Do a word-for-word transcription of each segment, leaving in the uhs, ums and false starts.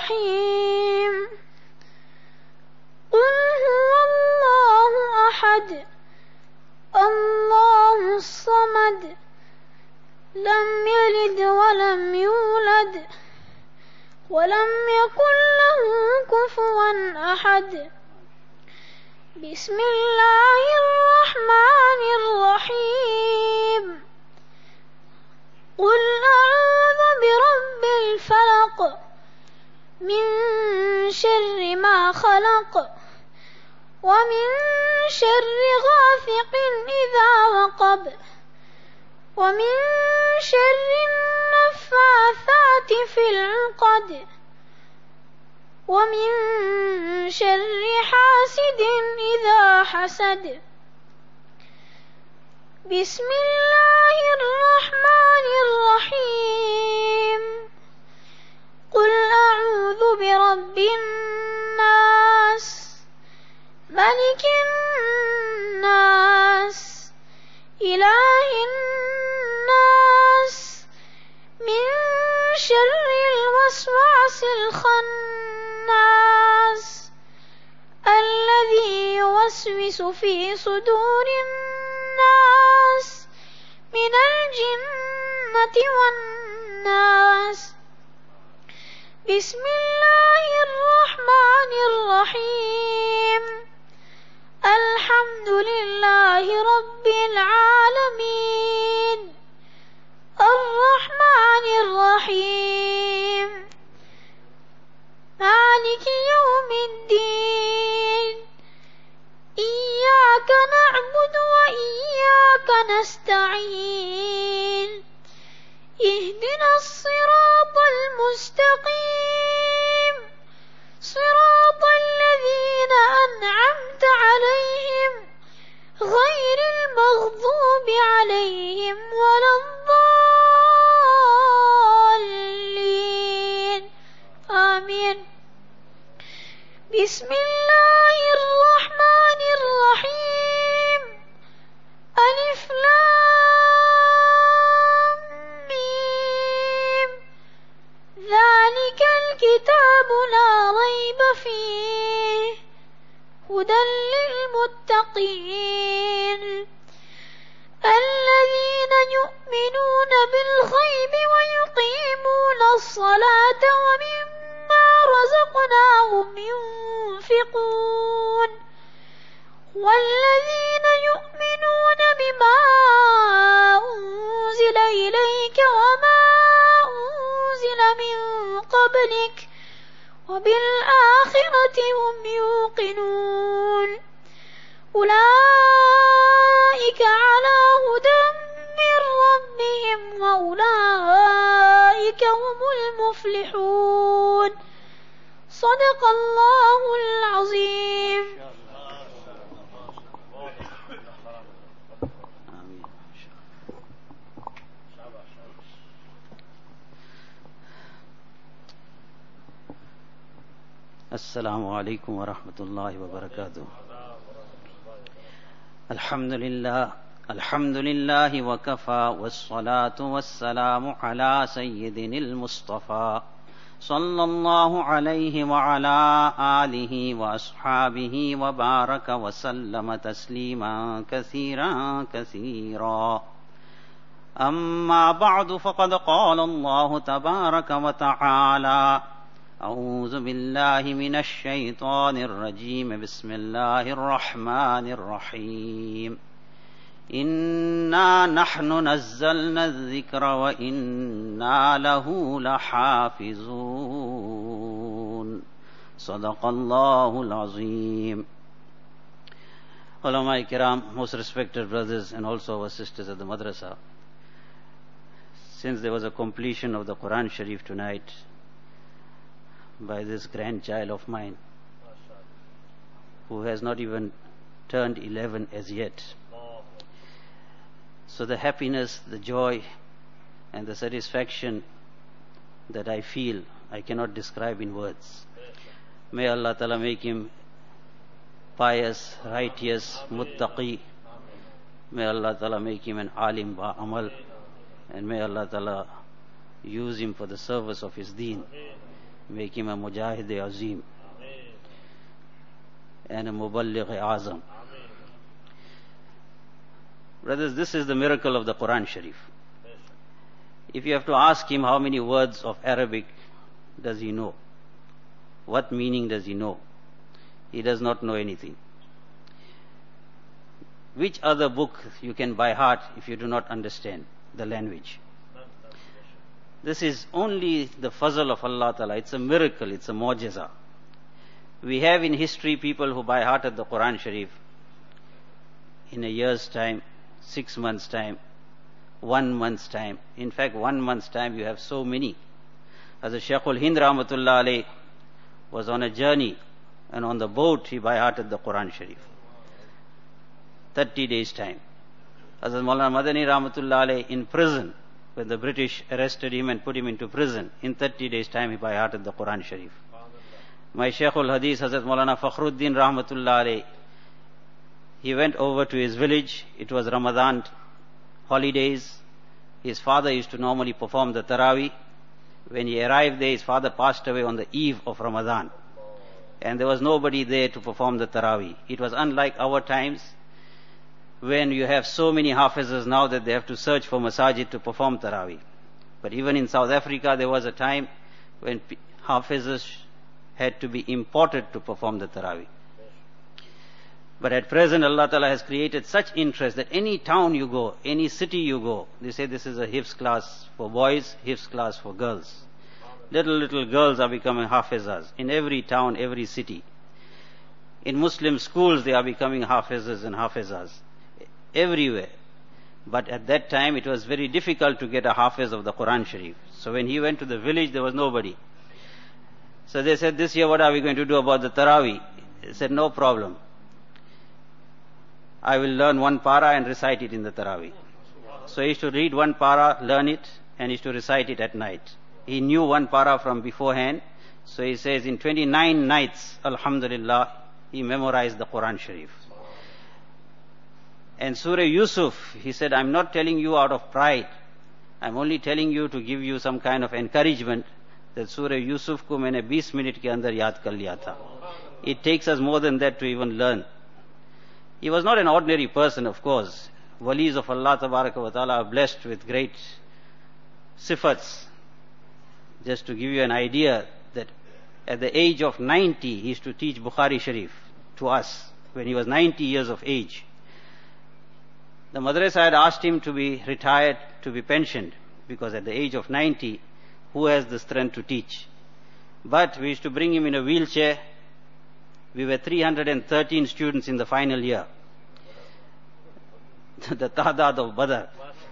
الرحيم. قل هو الله أحد الله الصمد لم يلد ولم يولد ولم يكن له كفوا أحد. بسم الله الرحمن الرحيم. قل أعوذ برب الفلق من شر ما خلق ومن شر غاسق إذا وقب ومن شر النفاثات في العقد ومن شر حاسد إذا حسد. بسم الله الرحمن الرحيم. قل أعوذ برب الناس ملك الناس إله الناس من شر الوسواس الخناس الذي يوسوس في صدور الناس من الجنة والناس. بسم الله الرحمن الرحيم. الحمد لله رب العالمين الرحمن الرحيم مالك يوم الدين إياك نعبد وإياك نستعين اهدنا الصراط المستقيم صراط الذين أنعمت عليهم غير المغضوب عليهم ولا الضالين آمين. بسم الله الرحمن الرحيم. ألف لام ميم ذلك الكتاب لا ريب فيه هدى للمتقين الذين يؤمنون بالغيب ويقيمون الصلاة ومما رزقناهم ينفقون والذين يؤمنون بما أنزل إليك وما أنزل من قبلك وبالآخرة هم يوقنون أولئك على هدى من ربهم وأولئك هم المفلحون. صدق الله العظيم. السلام عليكم ورحمة الله وبركاته. الحمد لله الحمد لله وكفى والصلاة والسلام على سيدنا المصطفى صلى الله عليه وعلى آله وأصحابه وبارك وسلم تسليما كثيرا كثيرا. أما بعد فقد قال الله تبارك وتعالى أعوذ بالله من الشيطان الرجيم بسم الله الرحمن الرحيم. إنا نحن نزلنا الذكر وإنا له لحافظون. صدق الله العظيم. Ulama Kiram, most respected brothers and also our sisters at the madrasa, since there was a completion of the Quran Sharif tonight by this grandchild of mine who has not even turned eleven as yet. So the happiness, the joy and the satisfaction that I feel, I cannot describe in words. May Allah Ta'ala make him pious, righteous, muttaqi. May Allah Ta'ala make him an alim ba amal, and may Allah Ta'ala use him for the service of his deen. make him a Mujahid Azim and a Muballigh Azam. Brothers, this is the miracle of the Quran Sharif. If you have to ask him how many words of Arabic does he know, what meaning does he know, he does not know anything. Which other book you can by heart if you do not understand the language? This is only the fazl of Allah Ta'ala. It's a miracle, it's a mu'jiza. We have in history people who by hearted the Quran Sharif in a year's time, six months' time, one month's time. In fact, one month's time you have so many. As a Shaykhul Hind Rahmatullah Alayh was on a journey and on the boat he by hearted the Quran Sharif. thirty days time. As Maulana Madani Rahmatullah Alayh in prison, when the British arrested him and put him into prison, in thirty days time he by hearted the Quran Sharif. My Shaykhul Hadith Hazrat Maulana Fakhruddin Rahmatullah Alayh, he went over to his village. It was Ramadan holidays. His father used to normally perform the Taraweeh. When he arrived there, his father passed away on the eve of Ramadan. And there was nobody there to perform the Taraweeh. It was unlike our times, when you have so many Hafizas now that they have to search for masajid to perform Taraweeh. But even in South Africa, there was a time when Hafizas had to be imported to perform the Taraweeh. But at present, Allah Ta'ala has created such interest that any town you go, any city you go, they say this is a Hifz class for boys, Hifz class for girls. Little, little girls are becoming Hafizas in every town, every city. In Muslim schools, they are becoming Hafizas and Hafizas. Everywhere. But at that time, it was very difficult to get a Hafiz of the Quran Sharif. So when he went to the village, there was nobody. So they said, this year what are we going to do about the Taraweeh? He said, no problem. I will learn one para and recite it in the Taraweeh. So he used to read one para, learn it, and he used to recite it at night. He knew one para from beforehand. So he says, in twenty-nine nights, Alhamdulillah, he memorized the Quran Sharif. And Surah Yusuf, he said, I'm not telling you out of pride. I'm only telling you to give you some kind of encouragement that Surah Yusuf ko maine twenty minute ke andar yaad kar liya tha. It takes us more than that to even learn. He was not an ordinary person, of course. Walis of Allah Tabaraka wa Ta'ala are blessed with great sifats. Just to give you an idea that at the age of ninety, he used to teach Bukhari Sharif to us when he was ninety years of age. The madrasa had asked him to be retired, to be pensioned, because at the age of ninety, who has the strength to teach? But we used to bring him in a wheelchair. We were three hundred thirteen students in the final year. The Ta'dad of Badr.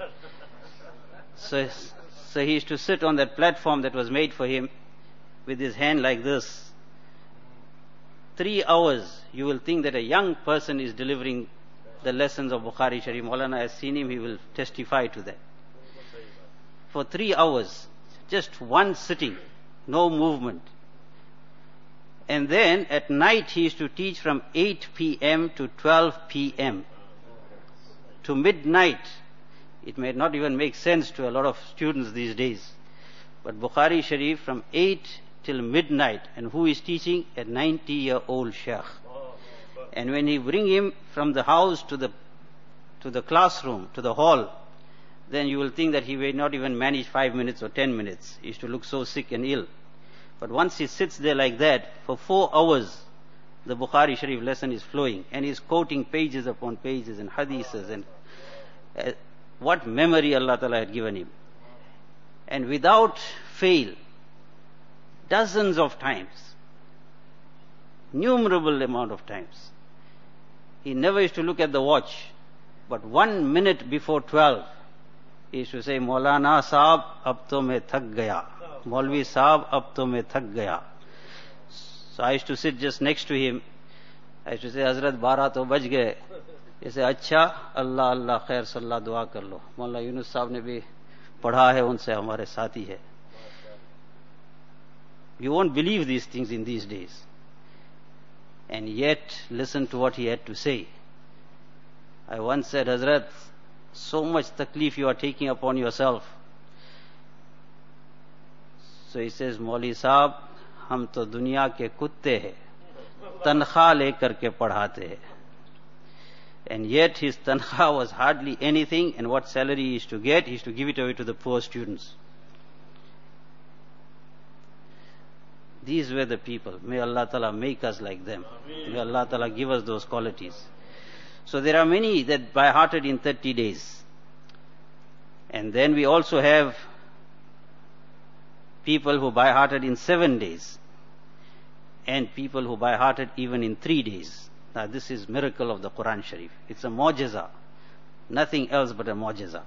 So, so he used to sit on that platform that was made for him with his hand like this. Three hours, you will think that a young person is delivering the lessons of Bukhari Sharif. Maulana has seen him, he will testify to that. For three hours, just one sitting, no movement. And then at night he used to teach from eight p.m. to twelve p.m. to midnight. It may not even make sense to a lot of students these days. But Bukhari Sharif from eight till midnight. And who is teaching? A ninety-year-old Shaykh. And when he bring him from the house to the to the classroom, to the hall, then you will think that he may not even manage five minutes or ten minutes. He used to look so sick and ill. But once he sits there like that, for four hours, the Bukhari Sharif lesson is flowing. And he is quoting pages upon pages and hadiths. And uh, what memory Allah Ta'ala had given him. And without fail, dozens of times, innumerable amount of times, he never used to look at the watch. But one minute before twelve, he used to say, Maulana Saab, ab to main thak gaya. Maulvi Saab, ab to main thak gaya. So I used to sit just next to him. I used to say, Hazrat, bara to baj gaye. He said, Acha, Allah, Allah, khair, sallah, dua kar lo. Maulana Yunus Saab ne bhi padha hai, unse hamare saathi hai. You won't believe these things in these days. And yet, listen to what he had to say. I once said, Hazrat, so much taklif you are taking upon yourself. So he says, Mauli Saab, हम तो दुनिया के कुत्ते हैं, तनख्वाह लेकर के पढ़ाते हैं. And yet his tankhah was hardly anything, and what salary he used to get, he used to give it away to the poor students. These were the people. May Allah Ta'ala make us like them. May Allah Ta'ala give us those qualities. So there are many that by-hearted in thirty days. And then we also have people who by-hearted in seven days. And people who by-hearted even in three days. Now this is miracle of the Quran Sharif. It's a mu'jiza. Nothing else but a mu'jiza.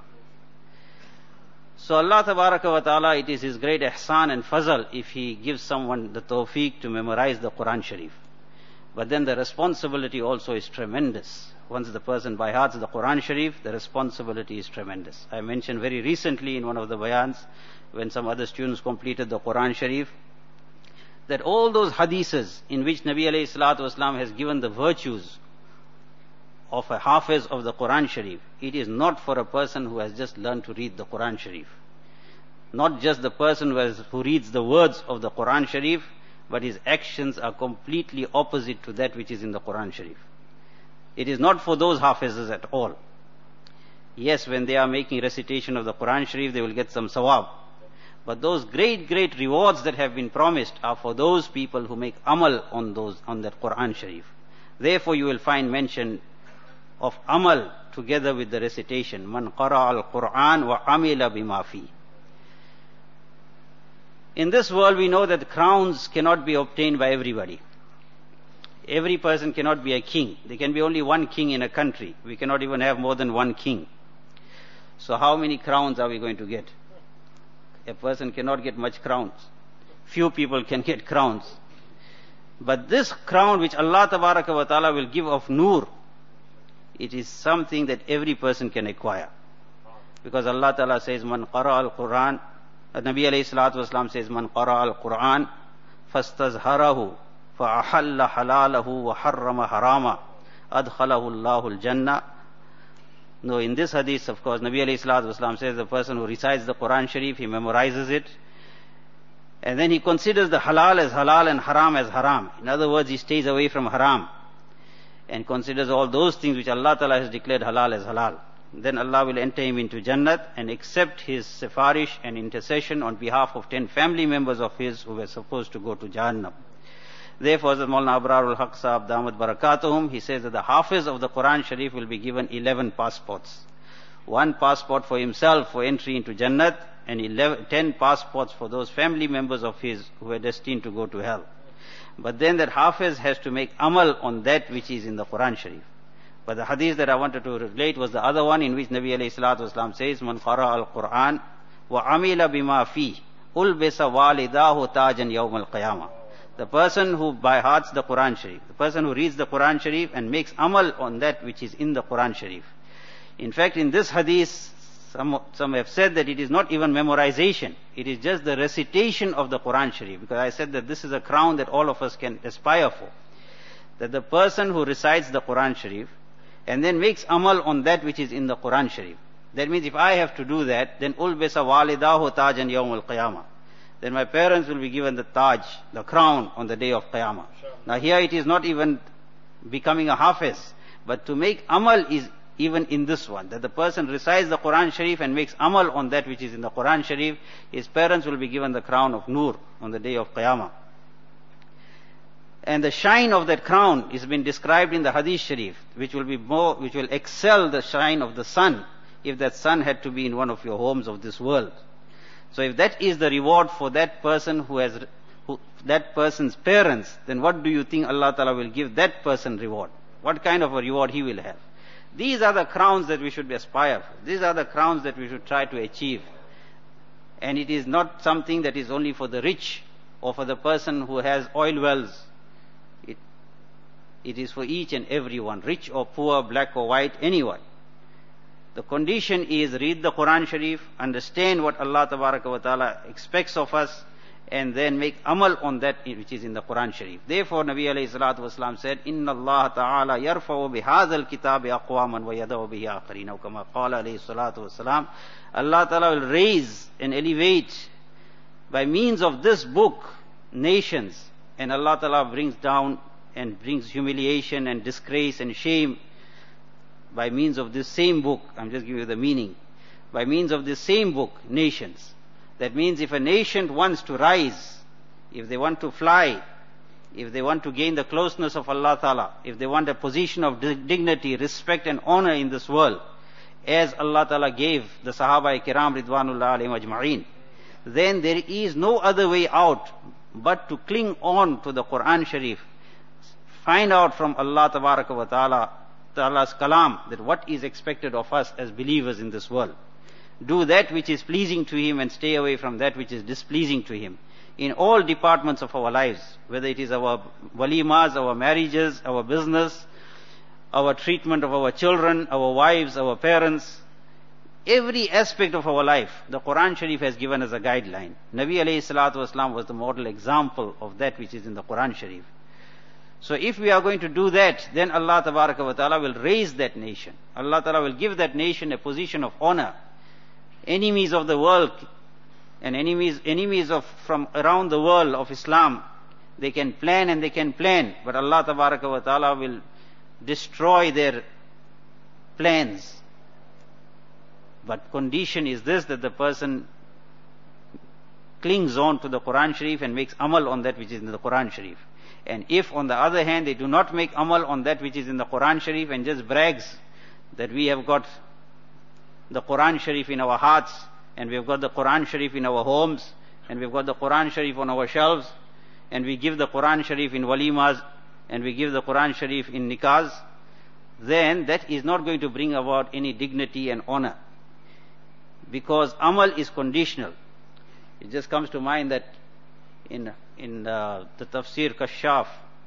So Allah Tabaraka wa Ta'ala, it is His great ihsan and fazl if He gives someone the tawfiq to memorize the Quran Sharif. But then the responsibility also is tremendous. Once the person by hearts the Quran Sharif, the responsibility is tremendous. I mentioned very recently in one of the bayans, when some other students completed the Quran Sharif, that all those hadiths in which Nabi alayhi salatu wasalam has given the virtues of a hafiz of the Quran Sharif, it is not for a person who has just learned to read the Quran Sharif. Not just the person who, has, who reads the words of the Quran Sharif, but his actions are completely opposite to that which is in the Quran Sharif. It is not for those hafizes at all. Yes, when they are making recitation of the Quran Sharif, they will get some sawab. But those great, great rewards that have been promised are for those people who make amal on those, on that Quran Sharif. Therefore you will find mention of amal together with the recitation. Man qara al-Quran wa amila bima fi. In this world we know that crowns cannot be obtained by everybody. Every person cannot be a king. There can be only one king in a country. We cannot even have more than one king. So how many crowns are we going to get? A person cannot get much crowns. Few people can get crowns. But this crown which Allah Tabaraka wa Ta'ala will give of Noor, it is something that every person can acquire. Because Allah Ta'ala says, Man qara al-Quran, Nabi alayhi salatu wasalam says, Man qara al-Quran, fastazharahu, fa'ahalla halalahu wa harrama harama, adkhalahu Allahu al-Jannah. No, in this hadith, of course, Nabi alayhi salatu wasalam says the person who recites the Quran Sharif, he memorizes it, and then he considers the halal as halal and haram as haram. In other words, he stays away from haram and considers all those things which Allah Ta'ala has declared halal as halal. Then Allah will enter him into Jannat and accept his sifarish and intercession on behalf of ten family members of his who were supposed to go to Jahannam. Therefore, Hazrat Maulana Abrarul Haq Sahab Damat Barakatuhum, he says that the Hafiz of the Quran Sharif will be given eleven passports. One passport for himself for entry into Jannat, and eleven, ten passports for those family members of his who are destined to go to hell. But then that Hafiz has to make amal on that which is in the Quran Sharif. But the hadith that I wanted to relate was the other one in which Nabi alayhi salatu wasalam says, Man qara al-Quran wa amila bima fi ulbisa walidahu tajan yawm al-qiyamah. The person who by hearts the Quran Sharif, the person who reads the Quran Sharif and makes amal on that which is in the Quran Sharif. In fact, in this hadith, some, some have said that it is not even memorization. It is just the recitation of the Quran Sharif. Because I said that this is a crown that all of us can aspire for. That the person who recites the Quran Sharif and then makes amal on that which is in the Quran Sharif. That means if I have to do that, then ulbisa walidahu tajan yawm al-qiyamah. Then my parents will be given the taj, the crown on the day of Qiyamah. Sure. Now here it is not even becoming a hafiz, but to make amal is even in this one, that the person recites the Quran Sharif and makes amal on that which is in the Quran Sharif, his parents will be given the crown of Noor on the day of Qiyamah. And the shine of that crown is been described in the Hadith Sharif, which will be more, which will excel the shine of the sun, if that sun had to be in one of your homes of this world. So if that is the reward for that person who has, who, that person's parents, then what do you think Allah Ta'ala will give that person reward? What kind of a reward he will have? These are the crowns that we should aspire for. These are the crowns that we should try to achieve. And it is not something that is only for the rich or for the person who has oil wells. It, it is for each and every one, rich or poor, black or white, anyone. The condition is read the Quran Sharif, understand what Allah Tabaraka wa Ta'ala expects of us, and then make amal on that which is in the Quran Sharif. Therefore, Nabi alayhi salatu wasalam said, Inna Allah Ta'ala yarfa'u bihadha al-kitabi aqwaman wa yada'u bihi akharina. Kama qala alayhi salatu wasalam, Allah Ta'ala will raise and elevate by means of this book nations, and Allah Ta'ala brings down and brings humiliation and disgrace and shame by means of this same book. I'm just giving you the meaning. By means of this same book, nations. That means if a nation wants to rise, if they want to fly, if they want to gain the closeness of Allah Ta'ala, if they want a position of dignity, respect and honor in this world, as Allah Ta'ala gave the Sahaba Kiram Ridwanullah alayhim ajma'een, then there is no other way out but to cling on to the Quran Sharif, find out from Allah Tabaraka wa Ta'ala, Ta'ala's kalam, that what is expected of us as believers in this world. Do that which is pleasing to Him and stay away from that which is displeasing to Him. In all departments of our lives, whether it is our walimas, our marriages, our business, our treatment of our children, our wives, our parents, every aspect of our life, the Quran Sharif has given us a guideline. Nabi alayhi salatu wasalam was the model example of that which is in the Quran Sharif. So if we are going to do that, then Allah Tabaraka wa Ta'ala will raise that nation. Allah Ta'ala will give that nation a position of honor. Enemies of the world and enemies, enemies of from around the world of Islam, they can plan and they can plan, but Allah Tabaraka wa Ta'ala will destroy their plans. But condition is this, that the person clings on to the Quran Sharif and makes amal on that which is in the Quran Sharif. And if on the other hand they do not make amal on that which is in the Quran Sharif and just brags that we have got the Quran Sharif in our hearts, and we've got the Quran Sharif in our homes, and we've got the Quran Sharif on our shelves, and we give the Quran Sharif in walimas, and we give the Quran Sharif in nikahs, then that is not going to bring about any dignity and honor. Because amal is conditional. It just comes to mind that in in uh, the Tafsir Kashaf,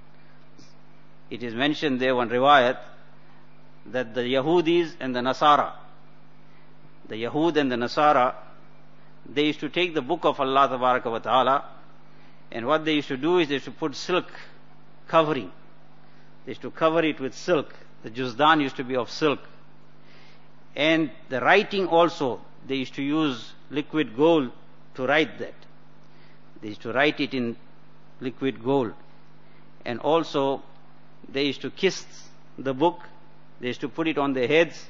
it is mentioned there one riwayat that the Yahudis and the Nasara, the Yahud and the Nasara, they used to take the book of Allah Tabaraka wa Ta'ala, and what they used to do is they used to put silk covering. They used to cover it with silk. The Juzdan used to be of silk. And the writing also, they used to use liquid gold to write that. They used to write it in liquid gold. And also, they used to kiss the book. They used to put it on their heads.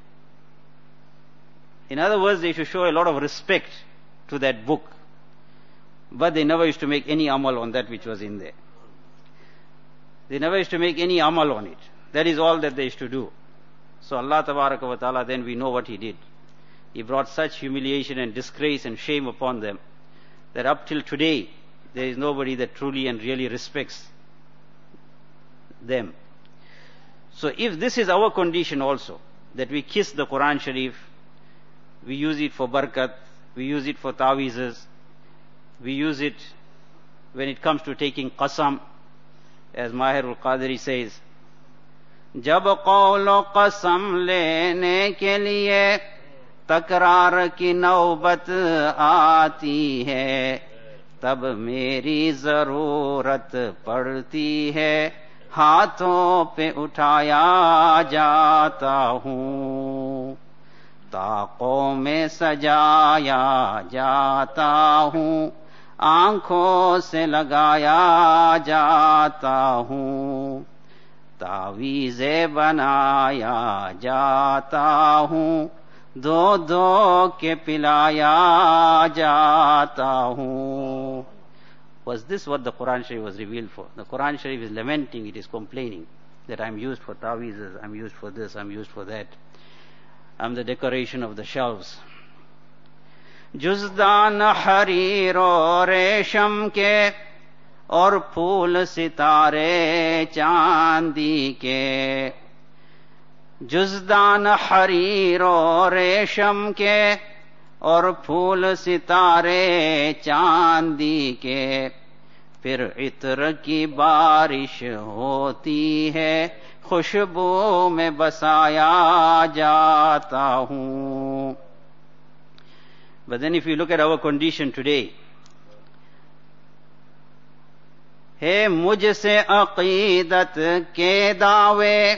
In other words, they used to show a lot of respect to that book. But they never used to make any amal on that which was in there. They never used to make any amal on it. That is all that they used to do. So Allah Tabaraka wa Ta'ala, then we know what He did. He brought such humiliation and disgrace and shame upon them that up till today, there is nobody that truly and really respects them. So if this is our condition also, that we kiss the Quran Sharif, we use it for barakat, we use it for ta'weezes, we use it when it comes to taking qasam, as Mahirul Qadiri says, जब कौलो कसम लेने के लिए तकरार की नौबत आती है, तब मेरी जरूरत पड़ती है, हाथों पे उठाया जाता हूँ, ताकों में सजाया जाता हूँ, आंखों से लगाया जाता हूँ, तावीज़े बनाया जाता हूँ, दो दो के पिलाया जाता हूँ. Was this what the Quran Sharif was revealed for? The Quran Sharif is lamenting, it is complaining that I'm used for ta'weezes, I'm used for this, I'm used for that. I'm the decoration of the shelves. जुज़दान हरीर और रेशम के और फूल सितारे चांदी के, जुज़दान हरीर और रेशम के और फूल सितारे चांदी के, फिर इत्र की बारिश होती है, खुशबू में बसाया जाता हूँ. But then if you look at our condition today, है मुझसे अकीदत के दावे,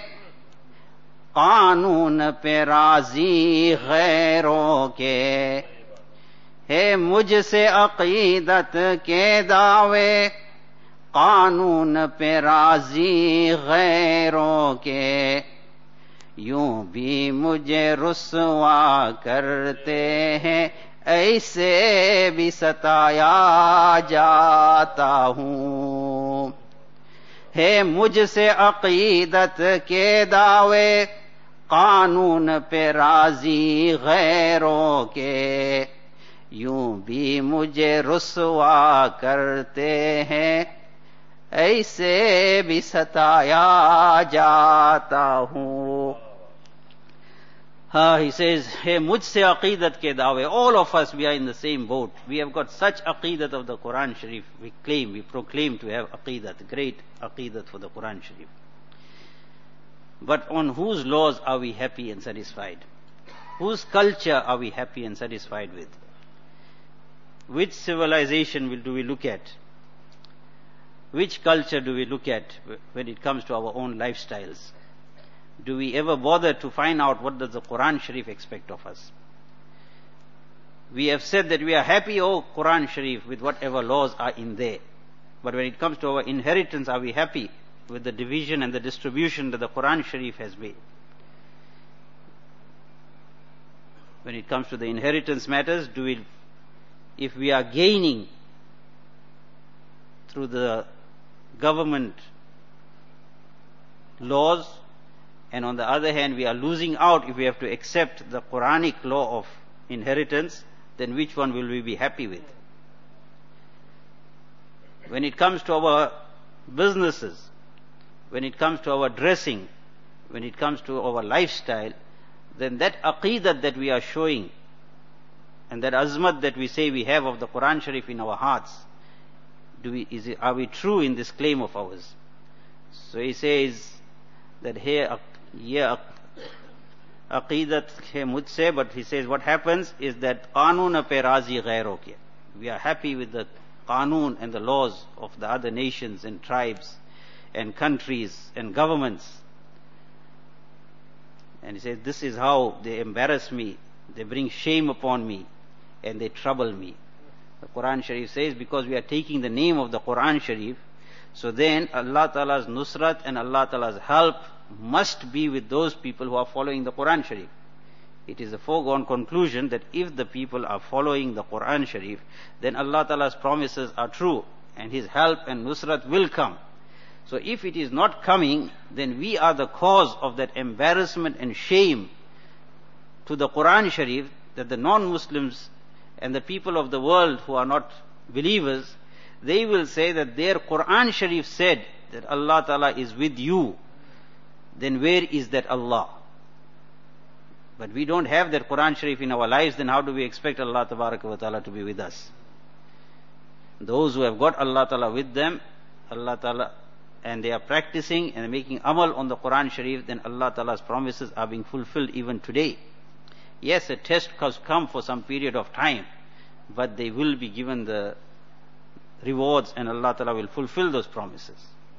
कानून पे राजी गैरों के, है मुझसे अकीदत के दावे, कानून पे राजी गैरों के, यूं भी मुझे रुसवा करते हैं, ऐसे भी सताया जाता हूं। है मुझसे अकीदत के दावे, कानून पे राजी गैरों के, यूं भी मुझे रुसवा करते हैं, ऐसे भी सताया जाता हूं। Uh, he says, hey, mujhse aqeedat ke dawe. All of us, we are in the same boat. We have got such aqeedat of the Quran Sharif. We claim, we proclaim to have aqeedat, great aqeedat for the Quran Sharif. But on whose laws are we happy and satisfied? Whose culture are we happy and satisfied with? Which civilization will, do we look at? Which culture do we look at when it comes to our own lifestyles? Do we ever bother to find out what does the Quran Sharif expect of us? We have said that we are happy, oh Quran Sharif, with whatever laws are in there. But when it comes to our inheritance, are we happy with the division and the distribution that the Quran Sharif has made? When it comes to the inheritance matters, do we, if we are gaining through the government laws, and on the other hand we are losing out if we have to accept the Quranic law of inheritance, then which one will we be happy with? When it comes to our businesses, when it comes to our dressing, when it comes to our lifestyle, then that aqeedat that we are showing and that azmat that we say we have of the Quran Sharif in our hearts, do we, is it, are we true in this claim of ours? So he says that here, yeah, aqeedat hai mujhse, but he says what happens is that qanoon pe razi ghairo ke. We are happy with the qanoon and the laws of the other nations and tribes and countries and governments. And he says, this is how they embarrass me, they bring shame upon me, and they trouble me. The Quran Sharif says, because we are taking the name of the Quran Sharif, so then Allah Ta'ala's nusrat and Allah Ta'ala's help must be with those people who are following the Quran Sharif. It is a foregone conclusion that if the people are following the Quran Sharif, then Allah Ta'ala's promises are true, and His help and nusrat will come. So if it is not coming, then we are the cause of that embarrassment and shame to the Quran Sharif, that the non-Muslims and the people of the world who are not believers, they will say that their Quran Sharif said that Allah Ta'ala is with you. Then where is that Allah? But we don't have that Quran Sharif in our lives, then how do we expect Allah Ta'ala to be with us? Those who have got Allah Ta'ala with them, Allah Ta'ala, and they are practicing and making amal on the Quran Sharif, then Allah Ta'ala's promises are being fulfilled even today. Yes, a test has come for some period of time, but they will be given the rewards and Allah Ta'ala will fulfill those promises.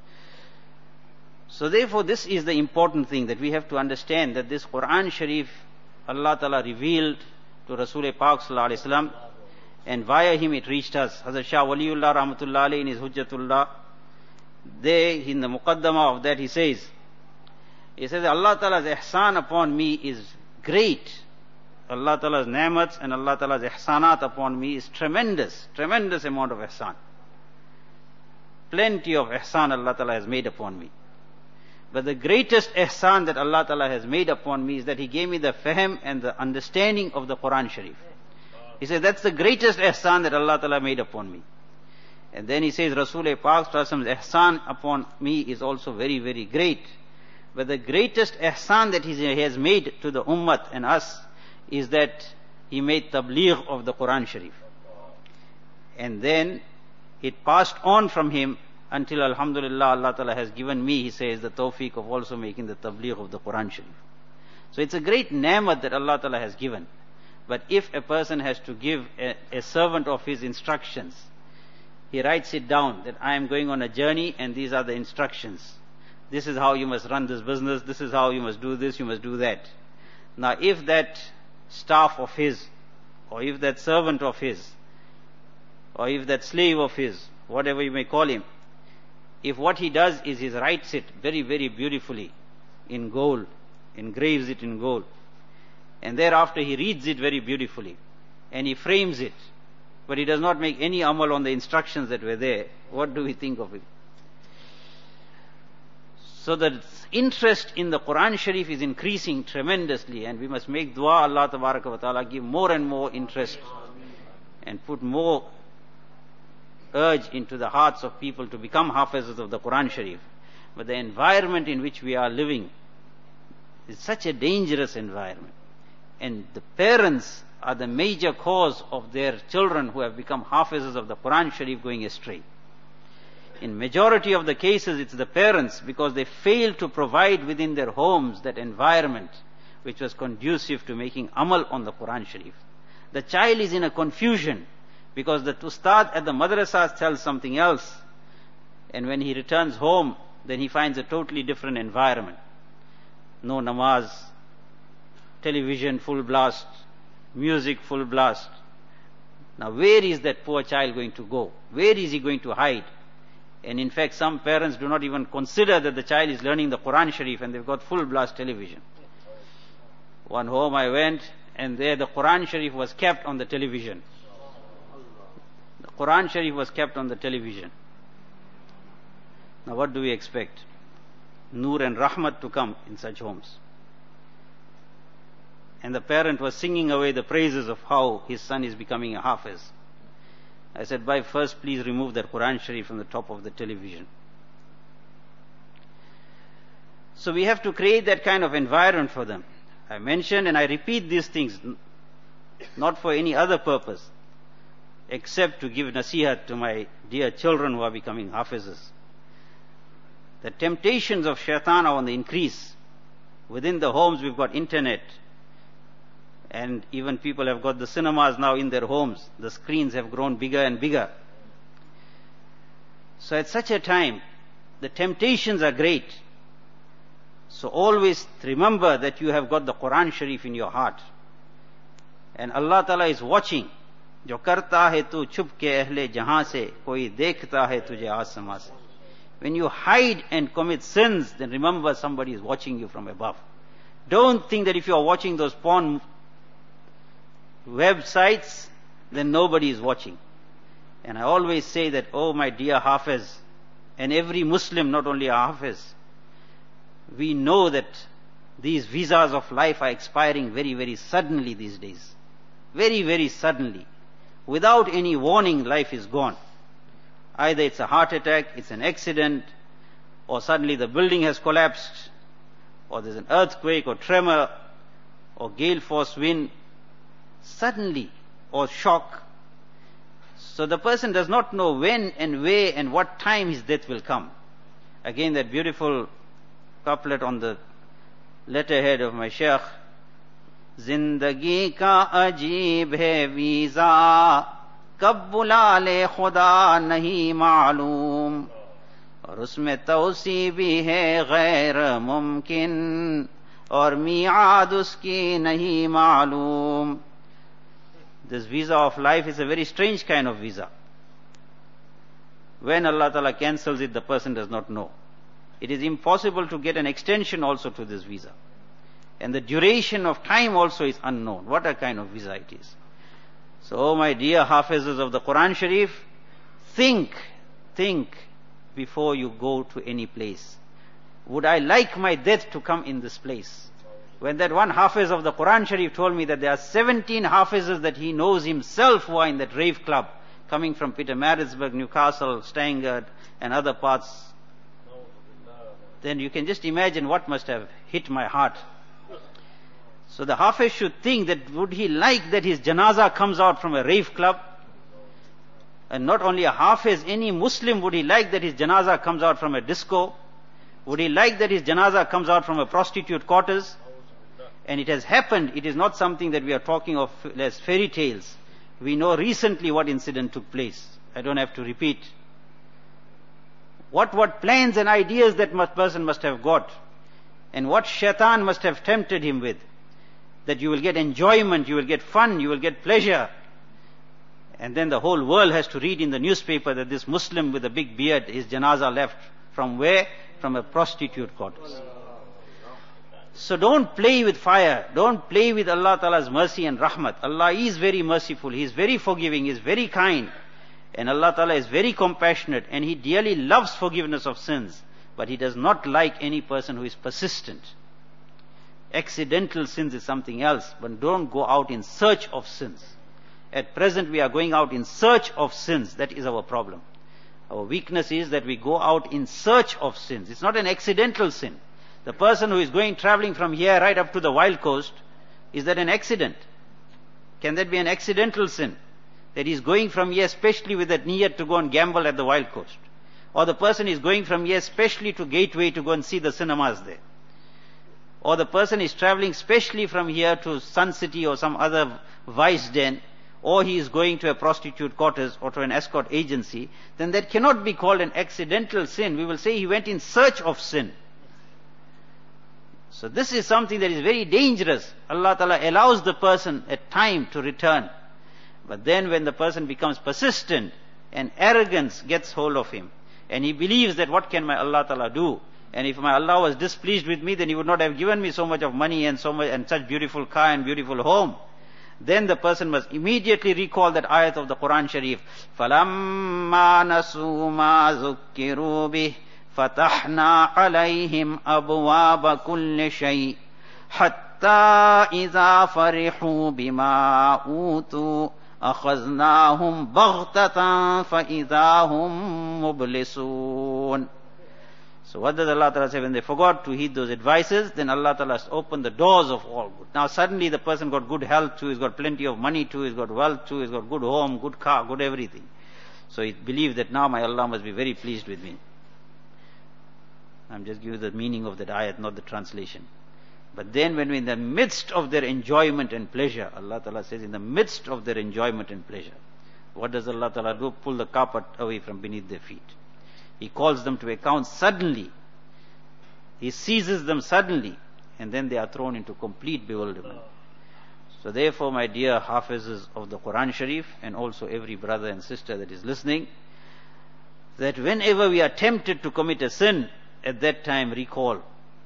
So therefore this is the important thing, that we have to understand that this Quran Sharif, Allah Ta'ala revealed to Rasul Pak Sallallahu Alaihi Wasallam, and via him it reached us. Hazrat Shah Waliullah Rahmatullah Alayhi in his Hujjatullah, there in the Muqaddamah of that he says, he says Allah Ta'ala's ihsan upon me is great. Allah Ta'ala's ni'mats and Allah Ta'ala's ihsanat upon me is tremendous, tremendous amount of ihsan. Plenty of ihsan Allah Ta'ala has made upon me. But the greatest ihsan that Allah Ta'ala has made upon me is that He gave me the fahm and the understanding of the Quran Sharif. He says that's the greatest ihsan that Allah Ta'ala made upon me. And then he says Rasul Pak Sallallahu Alaihi Wasallam's ihsan upon me is also very, very great. But the greatest ihsan that He has made to the ummat and us is that He made tabligh of the Quran Sharif. And then it passed on from Him until Alhamdulillah Allah Ta'ala has given me, he says, the tawfiq of also making the tabligh of the Quran Sharif. So it's a great ni'mat that Allah Ta'ala has given. But if a person has to give a, a servant of his instructions, he writes it down that I am going on a journey and these are the instructions. This is how you must run this business, this is how you must do this, you must do that. Now if that staff of his or if that servant of his, or if that slave of his, whatever you may call him, if what he does is he writes it very, very beautifully in gold, engraves it in gold, and thereafter he reads it very beautifully, and he frames it, but he does not make any amal on the instructions that were there, what do we think of it? So the interest in the Quran Sharif is increasing tremendously, and we must make dua Allah Tabaraka wa Ta'ala give more and more interest and put more urge into the hearts of people to become hafizes of the Quran Sharif. But the environment in which we are living is such a dangerous environment, and the parents are the major cause of their children who have become hafizes of the Quran Sharif going astray. In majority of the cases, it's the parents, because they fail to provide within their homes that environment which was conducive to making amal on the Quran Sharif. The child is in a confusion, because the ustad at the madrasas tells something else, and when he returns home, then he finds a totally different environment. No namaz, television full blast, music full blast. Now where is that poor child going to go? Where is he going to hide? And in fact, some parents do not even consider that the child is learning the Quran Sharif, and they've got full blast television. One home I went, and there the Quran Sharif was kept on the television. The Quran Sharif was kept on the television. Now what do we expect? Noor and Rahmat to come in such homes. And the parent was singing away the praises of how his son is becoming a hafiz. I said, "Bhai, first please remove that Quran Sharif from the top of the television." So we have to create that kind of environment for them. I mentioned, and I repeat these things, not for any other purpose, except to give nasihat to my dear children who are becoming hafizes. The temptations of shaitan are on the increase. Within the homes we've got internet, and even people have got the cinemas now in their homes. The screens have grown bigger and bigger. So at such a time, the temptations are great. So always remember that you have got the Quran Sharif in your heart. And Allah Ta'ala is watching. Jo karta hai tu chup ke ahle jahan se, koi dekhta hai tujhe asma se. When you hide and commit sins, then remember somebody is watching you from above. Don't think that if you are watching those porn websites, then nobody is watching. And I always say that, oh my dear Hafiz, and every Muslim, not only a Hafiz, we know that these visas of life are expiring very, very suddenly these days. Very, very suddenly. Without any warning, life is gone. Either it's a heart attack, it's an accident, or suddenly the building has collapsed, or there's an earthquake or tremor, or gale force wind, suddenly, or shock. So the person does not know when and where and what time his death will come. Again, that beautiful couplet on the letterhead of my Shaykh, Zindagi ka ajeeb hai visa, kab bula le khuda nahi ma'loom, aur usme tawsi bhi hai ghair mumkin, aur mi'aad uski nahi ma'loom. This visa of life is a very strange kind of visa. When Allah Ta'ala cancels it, the person does not know. It is impossible to get an extension also to this visa. And the duration of time also is unknown. What a kind of visa it is. So, oh my dear Hafizes of the Quran Sharif, think, think before you go to any place. Would I like my death to come in this place? When that one Hafiz of the Quran Sharif told me that there are seventeen Hafizes that he knows himself who are in that rave club, coming from Pietermaritzburg, Newcastle, Stangard, and other parts, then you can just imagine what must have hit my heart. So the Hafiz should think that would he like that his janazah comes out from a rave club? And not only a Hafiz, any Muslim, would he like that his janazah comes out from a disco? Would he like that his janazah comes out from a prostitute quarters? And it has happened. It is not something that we are talking of as fairy tales. We know recently what incident took place. I don't have to repeat. What, what plans and ideas that must, person must have got, and what shaitan must have tempted him with. that you will get enjoyment, you will get fun, you will get pleasure. And then the whole world has to read in the newspaper that this Muslim with a big beard, his janazah left. From where? From a prostitute quarters. So don't play with fire. Don't play with Allah Ta'ala's mercy and rahmat. Allah is very merciful. He is very forgiving. He is very kind. And Allah Ta'ala is very compassionate. And He dearly loves forgiveness of sins. But He does not like any person who is persistent. Accidental sins is something else. But don't go out in search of sins. At present we are going out in search of sins. That is our problem. Our weakness is that we go out in search of sins. It's not an accidental sin. The person who is going traveling from here right up to the wild coast, is that an accident? Can that be an accidental sin? That he is going from here specially with that niyat to go and gamble at the wild coast. Or the person is going from here specially to Gateway to go and see the cinemas there. Or the person is traveling specially from here to Sun City or some other vice den, or he is going to a prostitute quarters or to an escort agency, then that cannot be called an accidental sin. We will say he went in search of sin. So this is something that is very dangerous. Allah Ta'ala allows the person a time to return. But then when the person becomes persistent and arrogance gets hold of him, and he believes that what can my Allah Ta'ala do? And if my Allah was displeased with me, then He would not have given me so much of money and so much and such beautiful car and beautiful home. Then the person must immediately recall that ayat of the Quran Sharif. فَلَمَّا نَسُوا مَا ذُكِّرُوا بِهِ فَتَحْنَا عَلَيْهِمْ أَبْوَابَ كُلِّ شَيْءٍ حَتَّى إِذَا فَرِحُوا بِمَا أُوتُوا أَخَذْنَاهُمْ بَغْتَةً فَإِذَا هُمْ مُبْلِسُونَ. So what does Allah Ta'ala say? When they forgot to heed those advices, then Allah Ta'ala has opened the doors of all good. Now suddenly the person got good health too, he's got plenty of money too, he's got wealth too, he's got good home, good car, good everything. So he believes that now my Allah must be very pleased with me. I'm just giving the meaning of that ayat, not the translation. But then when we're in the midst of their enjoyment and pleasure, Allah Ta'ala says in the midst of their enjoyment and pleasure, what does Allah Ta'ala do? Pull the carpet away from beneath their feet. He calls them to account suddenly. He seizes them suddenly, and then they are thrown into complete bewilderment. So therefore, my dear Hafizes of the Quran Sharif, and also every brother and sister that is listening, that whenever we are tempted to commit a sin, at that time recall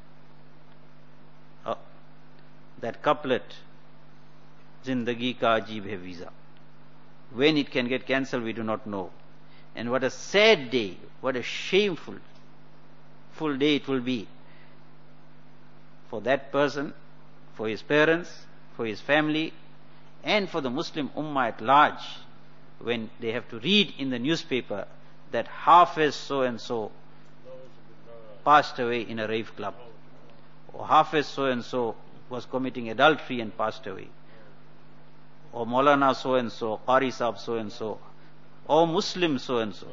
uh, that couplet, Zindagi ka ajeeb hai visa. When it can get cancelled, we do not know. And what a sad day, what a shameful full day it will be for that person, for his parents, for his family, and for the Muslim Ummah at large, when they have to read in the newspaper that Hafiz so-and-so passed away in a rave club, or Hafiz so-and-so was committing adultery and passed away, or Maulana so-and-so, Qari Sahib so-and-so, or Muslim so-and-so.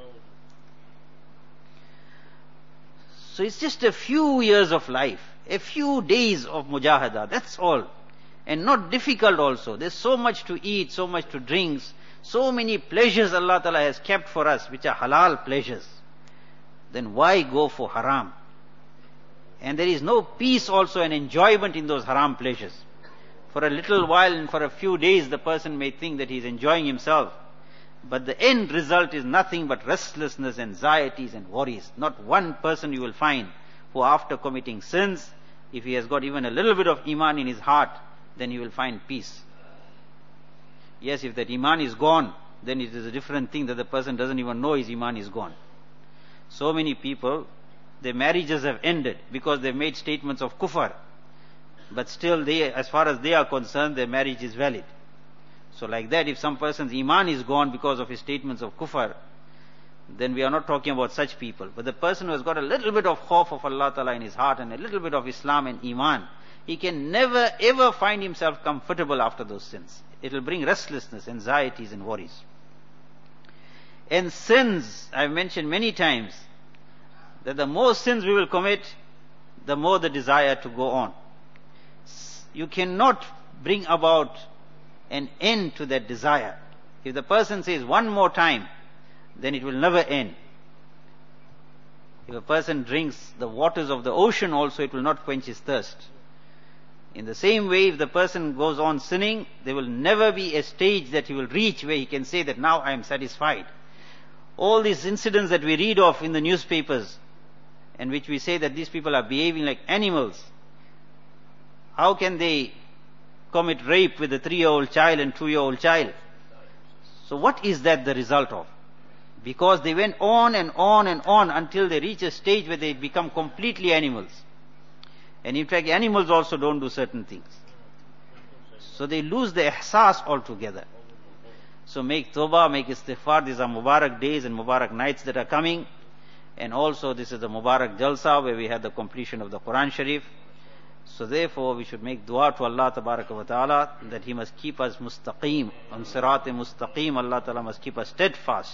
So it's just a few years of life, a few days of mujahada, that's all. And not difficult also. There's so much to eat, so much to drink, so many pleasures Allah Ta'ala has kept for us, which are halal pleasures. Then why go for haram? And there is no peace also and enjoyment in those haram pleasures. For a little while and for a few days the person may think that he is enjoying himself. But the end result is nothing but restlessness, anxieties and worries. Not one person you will find who after committing sins, if he has got even a little bit of iman in his heart, then he will find peace. Yes, if that iman is gone, then it is a different thing that the person doesn't even know his iman is gone. So many people, their marriages have ended because they've made statements of kufr. But still, they, as far as they are concerned, their marriage is valid. So like that, if some person's iman is gone because of his statements of kufr, then we are not talking about such people. But the person who has got a little bit of khawf of Allah Ta'ala in his heart and a little bit of Islam and iman, he can never ever find himself comfortable after those sins. It will bring restlessness, anxieties and worries. And sins, I've mentioned many times, that the more sins we will commit, the more the desire to go on. You cannot bring about an end to that desire. If the person says one more time, then it will never end. If a person drinks the waters of the ocean also, it will not quench his thirst. In the same way, if the person goes on sinning, there will never be a stage that he will reach where he can say that now I am satisfied. All these incidents that we read of in the newspapers, and which we say that these people are behaving like animals, how can they commit rape with a three-year-old child and two-year-old child? So what is that the result of? Because they went on and on and on until they reach a stage where they become completely animals. And in fact, animals also don't do certain things. So they lose the ihsas altogether. So make tawbah, make istighfar. These are Mubarak days and Mubarak nights that are coming. And also this is the Mubarak Jalsa where we had the completion of the Quran Sharif. So therefore we should make dua to Allah Tabaraka wa Ta'ala that He must keep us mustaqim. On sirat-e mustaqim, Allah Ta'ala must keep us steadfast.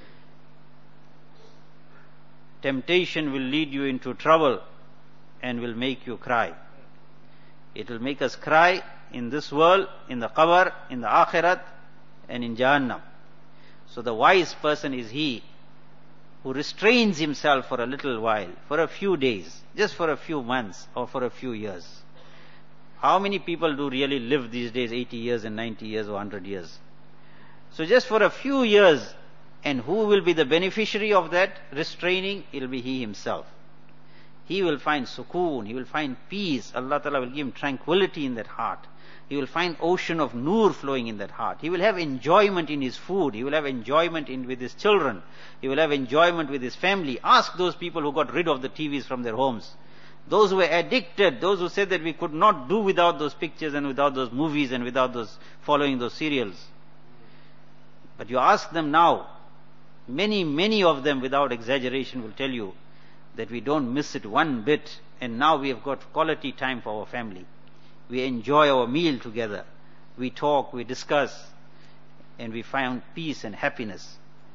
Temptation will lead you into trouble and will make you cry. It will make us cry in this world, in the qabr, in the akhirat, and in Jahannam. So the wise person is he who restrains himself for a little while, for a few days, just for a few months or for a few years. How many people do really live these days, eighty years and ninety years or one hundred years? So just for a few years, and who will be the beneficiary of that restraining? It will be he himself. He will find sukoon, he will find peace. Allah Ta'ala will give him tranquility in that heart. He will find ocean of nur flowing in that heart. He will have enjoyment in his food. He will have enjoyment in with his children. He will have enjoyment with his family. Ask those people who got rid of the T Vs from their homes. Those who were addicted, those who said that we could not do without those pictures and without those movies and without those following those serials. But you ask them now, many, many of them without exaggeration will tell you that we don't miss it one bit, and now we have got quality time for our family. We enjoy our meal together. We talk, we discuss, and we find peace and happiness.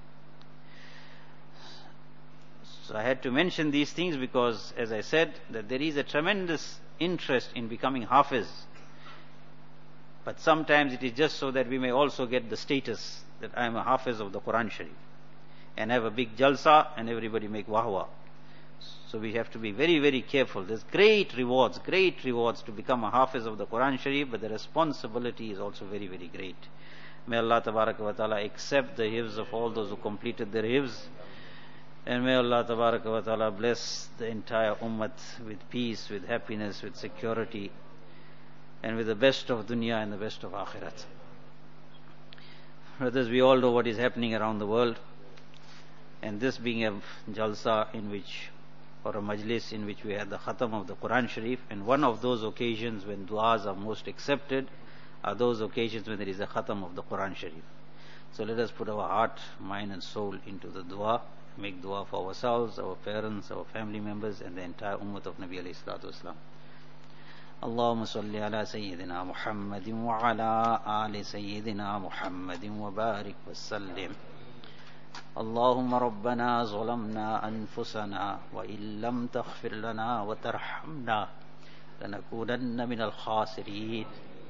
So I had to mention these things because, as I said, that there is a tremendous interest in becoming hafiz. But sometimes it is just so that we may also get the status that I am a hafiz of the Quran Sharif, and have a big jalsa and everybody make wahwa. So we have to be very, very careful. There's great rewards, great rewards to become a hafiz of the Quran Sharif, but the responsibility is also very, very great. May Allah Tabaraka wa Ta'ala accept the hifz of all those who completed their hifz. And may Allah Tabaraka wa Ta'ala bless the entire ummat with peace, with happiness, with security, and with the best of dunya and the best of akhirat. Brothers, we all know what is happening around the world. And this being a jalsa in which, or a majlis in which we had the khatam of the Quran Sharif, and one of those occasions when du'as are most accepted are those occasions when there is a khatam of the Quran Sharif. So let us put our heart, mind and soul into the dua, make dua for ourselves, our parents, our family members, and the entire ummah of Nabi alayhi salatu wasalam. Allahumma salli ala Sayyidina Muhammadin wa ala ali Sayyidina Muhammadin wa barik wa sallim. اللهم ربنا ظلمنا أنفسنا وإن لم تغفر لنا وترحمنا لنكونن من الخاسرين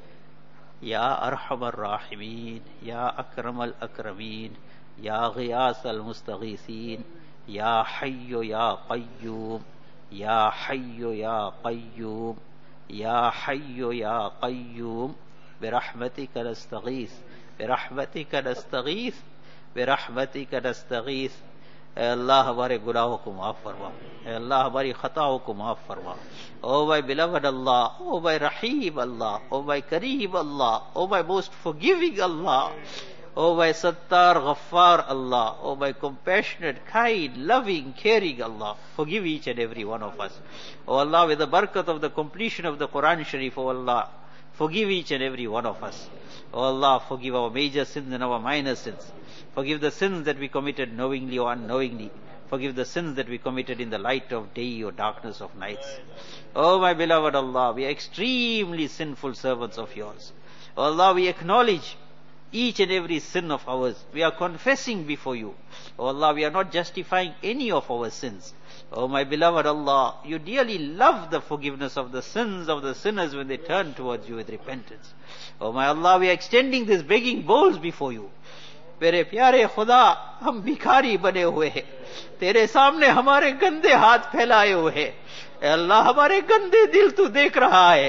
يا أرحم الراحمين يا أكرم الأكرمين يا غياث المستغيثين يا حي يا قيوم يا حي يا قيوم يا حي يا قيوم برحمتك نستغيث برحمتك نستغيث برحمتك نستغيث. اے اللہ ہمارے گناہوں کو معاف فرما, اے اللہ ہماری خطاؤں کو معاف فرما. Oh my beloved Allah, oh my Rahim Allah, oh my Kareem Allah, oh my most forgiving Allah, oh my Sattar Ghaffar Allah, oh my compassionate, kind, loving, caring Allah, forgive each and every one of us. Oh Allah, with the barakat of the completion of the Quran Sharif, oh Allah, forgive each and every one of us. Oh Allah, forgive our major sins and our minor sins. Forgive the sins that we committed knowingly or unknowingly. Forgive the sins that we committed in the light of day or darkness of nights. Oh my beloved Allah, we are extremely sinful servants of yours. Oh Allah, we acknowledge each and every sin of ours. We are confessing before you. Oh Allah, we are not justifying any of our sins. Oh my beloved Allah, you dearly love the forgiveness of the sins of the sinners when they turn towards you with repentance. Oh my Allah, we are extending these begging bowls before you. मेरे प्यारे खुदा, हम भिखारी बने हुए हैं, तेरे सामने हमारे गंदे हाथ फैलाए हुए हैं. अल्लाह, हमारे गंदे दिल तू देख रहा है.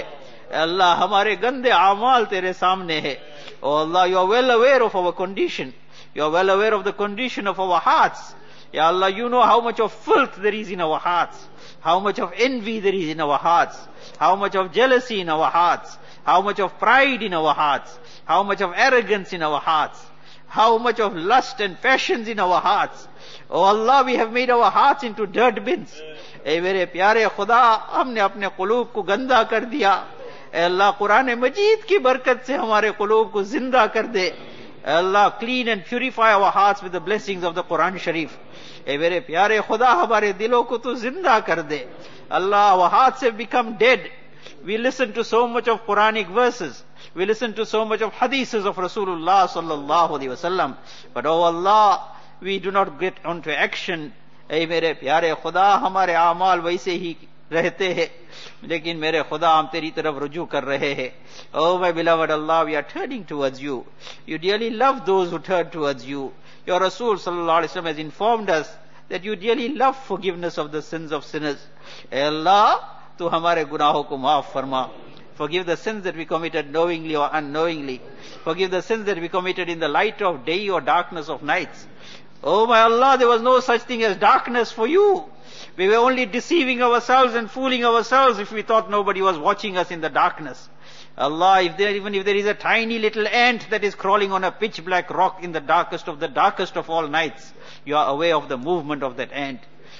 अल्लाह हमारे गंदे आमाल तेरे सामने है. Oh Allah, you are well aware of our condition. You are well aware of the condition of our hearts. Ya Allah, you know how much of filth there is in our hearts, how much of envy there is in our hearts, how much of jealousy in our hearts, how much of pride in our hearts, how much of arrogance in our hearts, how much of lust and passions in our hearts. Oh Allah, we have made our hearts into dirt bins. ए मेरे प्यारे खुदा, हमने अपने कुलूब को गंदा कर दिया. ए अल्लाह, कुरान मजीद की बरकत से हमारे कुलूब को जिंदा कर दे. Allah, clean and purify our hearts with the blessings of the Quran Sharif. ए मेरे प्यारे खुदा, हमारे दिलों को तू जिंदा कर दे. Allah, our hearts have become dead. We listen to so much of Quranic verses. We listen to so much of hadiths of Rasulullah sallallahu alaihi wasallam. But oh Allah, we do not get onto action. ए मेरे प्यारे खुदा, हमारे आमाल वैसे ही रहते हैं, लेकिन मेरे खुदा हम तेरी तरफ रुजू कर रहे हैं. Oh my beloved Allah, we are turning towards you. You dearly love those who turn towards you. Your Rasul sallallahu alaihi wasallam has informed us that you dearly love forgiveness of the sins of sinners. A Allah, तू हमारे गुनाहों को माफ फरमा. Forgive the sins that we committed knowingly or unknowingly. Forgive the sins that we committed in the light of day or darkness of nights. Oh my Allah, there was no such thing as darkness for you. We were only deceiving ourselves and fooling ourselves if we thought nobody was watching us in the darkness. Allah, if there, even if there is a tiny little ant that is crawling on a pitch black rock in the darkest of the darkest of all nights, you are aware of the movement of that ant.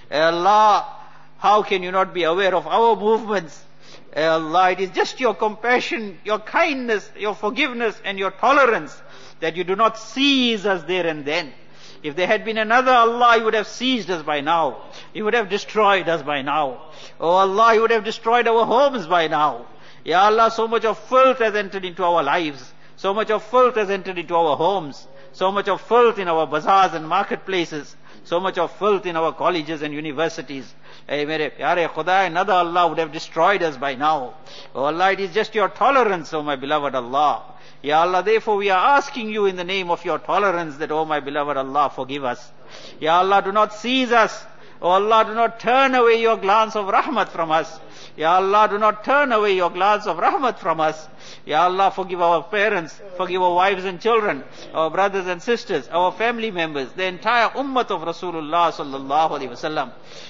Allah, how can you not be aware of our movements? Allah, it is just your compassion, your kindness, your forgiveness and your tolerance that you do not seize us there and then. If there had been another Allah, He would have seized us by now. He would have destroyed us by now. Oh Allah, He would have destroyed our homes by now. Ya Allah, so much of filth has entered into our lives. So much of filth has entered into our homes. So much of filth in our bazaars and marketplaces. So much of filth in our colleges and universities. Hey, mere pyare Khuda, another Allah would have destroyed us by now. Oh Allah, it is just your tolerance, oh my beloved Allah. Ya Allah, therefore we are asking you in the name of your tolerance that, oh my beloved Allah, forgive us. Ya Allah, do not seize us. Oh Allah, do not turn away your glance of rahmat from us. Ya Allah, do not turn away your glance of rahmat from us. Ya Allah, forgive our parents, forgive our wives and children, our brothers and sisters, our family members, the entire ummah of Rasulullah sallallahu alaihi wasallam.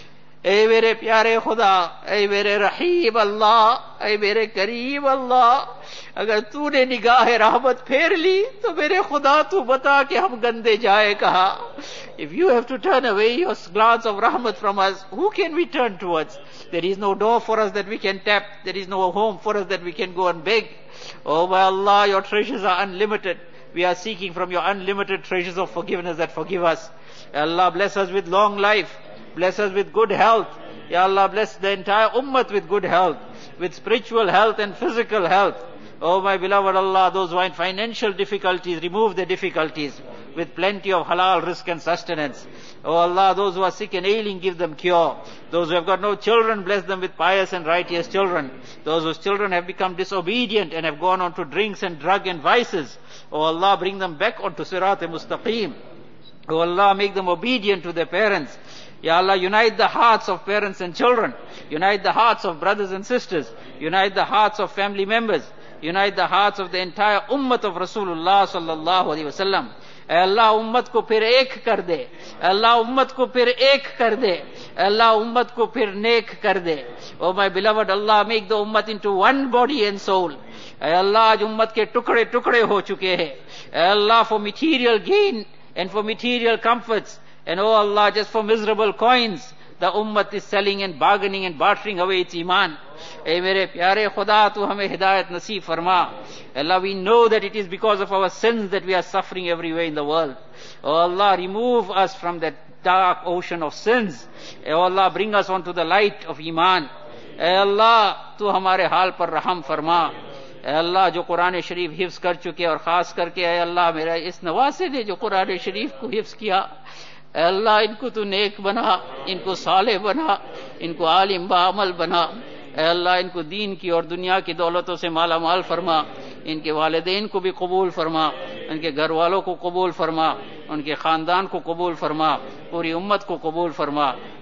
اے میرے پیارے خدا، اے میرے رحیم اللہ، اے میرے کریم اللہ، اگر تو نے نگاہ رحمت پھیر لی تو میرے خدا تو بتا کہ ہم گندے جائے کہاں. If you have to turn away your glance of rahmat from us, who can we turn towards? There is no door for us that we can tap. There is no home for us that we can go and beg. Oh my Allah, your treasures are unlimited. We are seeking from your unlimited treasures of forgiveness that forgive us. Allah, bless us with long life. Bless us with good health. Ya Allah, bless the entire ummah with good health, with spiritual health and physical health. Oh my beloved Allah, those who are in financial difficulties, remove the difficulties with plenty of halal rizq and sustenance. Oh Allah, those who are sick and ailing, give them cure. Those who have got no children, bless them with pious and righteous children. Those whose children have become disobedient and have gone on to drinks and drug and vices, oh Allah, bring them back onto Sirat-e-Mustaqim. Oh Allah, make them obedient to their parents. Ya Allah, unite the hearts of parents and children. Unite the hearts of brothers and sisters. Unite the hearts of family members. Unite the hearts of the entire ummah of Rasulullah sallallahu alaihi wasallam. Allah, ummat ko phir ek kar de. Allah, ummat ko phir ek kar de. Allah, ummat ko phir nek kar de. Oh my beloved Allah, make the ummah into one body and soul. Allah, aaj ummat ke tukde tukde ho chuke hai. Allah, for material gain and for material comforts, and oh Allah, just for miserable coins, the ummah is selling and bargaining and bartering away its iman. Hey mere pyare Khuda, tu hame hidayat naseeb farma. Allah, we know that it is because of our sins that we are suffering everywhere in the world. Oh Allah, remove us from that dark ocean of sins. Oh Allah, bring us onto the light of iman. Hey Allah, tu hamare haal par raham farma. अल्लाह, जो कुरान शरीफ हिफ्ज कर चुके और खास करके है अल्लाह मेरा इस नवासे ने जो कुरान शरीफ को हिफ्ज किया, अल्लाह इनको तू नेक बना, इनको साले बना, इनको आलिम बामल बना. अल्लाह इनको दीन की और दुनिया की दौलतों से माला माल फरमा. इनके वालिदैन को भी कबूल फरमा, इनके घर वालों को कबूल फरमा, उनके खानदान को कबूल फरमा, पूरी उम्मत को कबूल फरमा.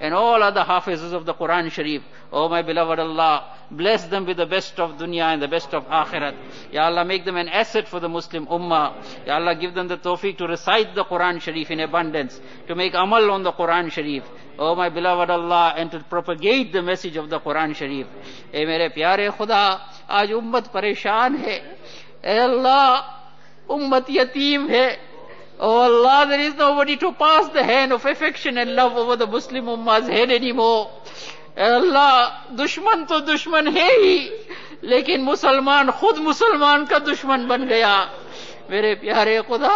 and all other hafizes of the Quran Sharif. Oh my beloved Allah, bless them with the best of dunya and the best of akhirat. Ya Allah, make them an asset for the Muslim ummah. Ya Allah, give them the tawfiq to recite the Quran Sharif in abundance, to make amal on the Quran Sharif. Oh my beloved Allah, and to propagate the message of the Quran Sharif. Eh mere pyare Khuda, aaj ummat pareshan hai. Eh Allah, ummat yateem hai. Oh Allah, there is nobody to pass the hand of affection and love over the Muslim ummah's head anymore. अल्लाह, दुश्मन तो दुश्मन है ही, लेकिन मुसलमान खुद मुसलमान का दुश्मन बन गया. मेरे प्यारे खुदा,